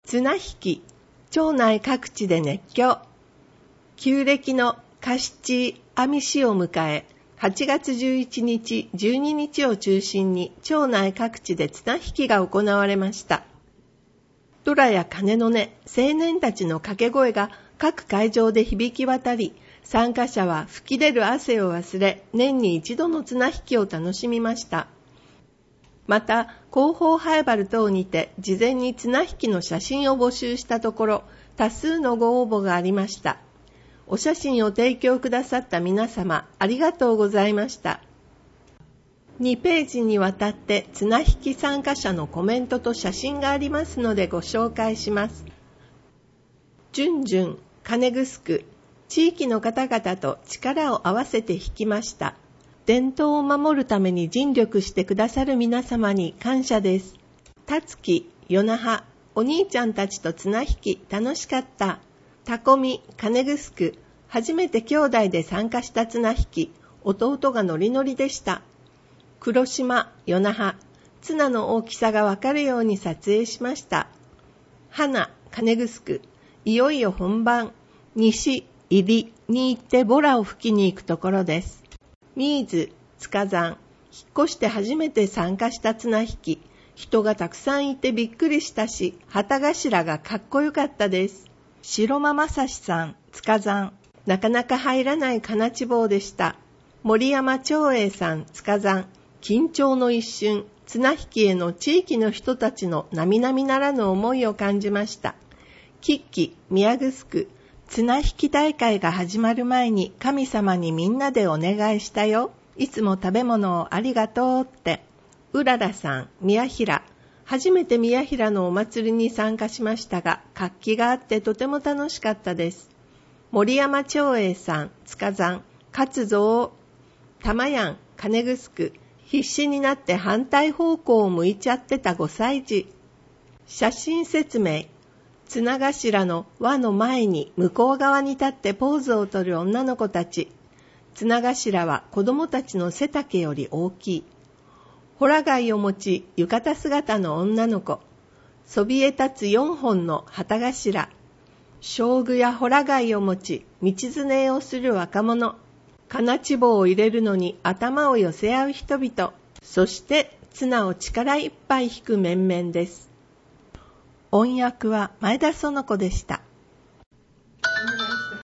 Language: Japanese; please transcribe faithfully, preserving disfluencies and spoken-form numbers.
綱引き、町内各地で熱狂。旧暦のカシチアミシを迎え、はちがつじゅういちにち、じゅうににちを中心に町内各地で綱引きが行われました。ドラや鐘の音、青年たちの掛け声が各会場で響き渡り、参加者は吹き出る汗を忘れ、年に一度の綱引きを楽しみました。また、広報ハイバル等にて事前に綱引きの写真を募集したところ、多数のご応募がありました。お写真を提供くださった皆様、ありがとうございました。にページにわたって綱引き参加者のコメントと写真がありますのでご紹介します。じゅんじゅん、鐘ぐすく、地域の方々と力を合わせて弾きました。伝統を守るために尽力してくださる皆様に感謝です。たつき、よなは、お兄ちゃんたちと綱引き楽しかった。たこみ、鐘ぐすく、初めて兄弟で参加した綱引き、弟がノリノリでした。黒島、よなは、綱の大きさがわかるように撮影しました。花、鐘ぐすく、いよいよ本番、西、入りに行ってボラを吹きに行くところです。ミーズ、塚山、引っ越して初めて参加した綱引き、人がたくさんいてびっくりしたし、旗頭がかっこよかったです。白間正史さん、塚山、なかなか入らない金地棒でした。森山長英さん、塚山、緊張の一瞬、綱引きへの地域の人たちの並々ならぬ思いを感じました。吉木、宮城区、綱引き大会が始まる前に神様にみんなでお願いしたよ。いつも食べ物をありがとうって。うららさん、宮平。初めて宮平のお祭りに参加しましたが、活気があってとても楽しかったです。森山長英さん、塚山。勝つぞー。玉やん、鐘ぐすく。必死になって反対方向を向いちゃってたごさい児。写真説明。綱頭の輪の前に向こう側に立ってポーズをとる女の子たち。綱頭は子供たちの背丈より大きい。ほら貝を持ち浴衣姿の女の子。そびえ立つ四本の旗頭。将具やほら貝を持ち道連れをする若者。金地棒を入れるのに頭を寄せ合う人々。そして綱を力いっぱい引く面々です。音訳は前田園子でした。